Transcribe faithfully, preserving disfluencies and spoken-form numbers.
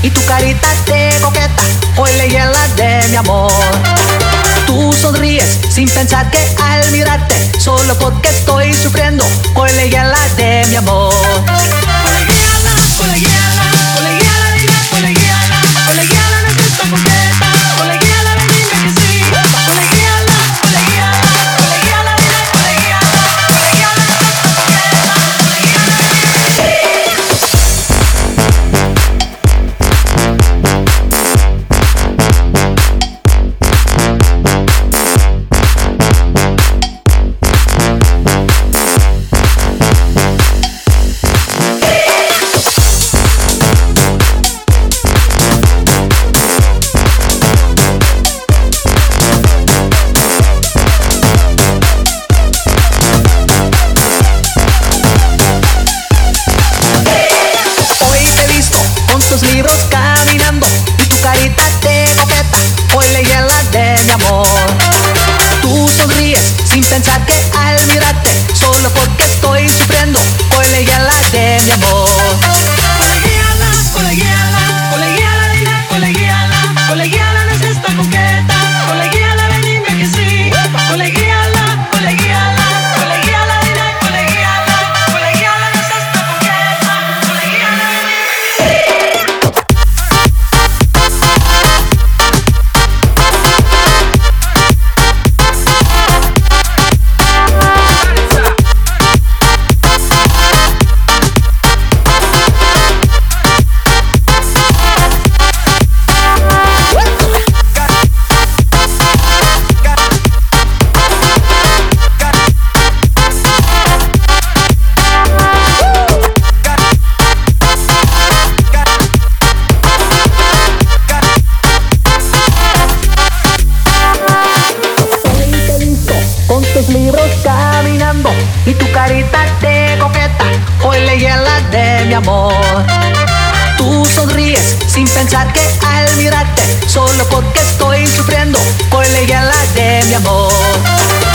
y tu carita de coqueta, hoy le llena de mi amor. Tú sonríes sin pensar que al mirarte, solo porque estoy sufriendo, hoy le llena de mi amor. Colegiala, colegiala, colegiala, dime colegiala, colegiala no es esta coqueta, colegiala ven dime que sí, colegiala, colegiala, colegiala dime colegiala, colegiala no es esta coqueta, colegiala ven dime que sí. Tus libros caminando y tu carita de coqueta, hoy le llena de mi amor. Tú sonríes sin pensar que al mirarte, solo porque estoy sufriendo, hoy le llena de mi amor. Colegiala, colegiala, colegiala, dime colegiala, colegiala no es esta coqueta, colegiala ven dime que sí, colegiala, colegiala, colegiala dime colegiala, colegiala no es esta coqueta, colegiala ven dime que sí. Libros caminando y tu carita de coqueta, hoy le llena de mi amor. Tú sonríes sin pensar que al mirarte, solo porque estoy sufriendo, hoy le llena de mi amor.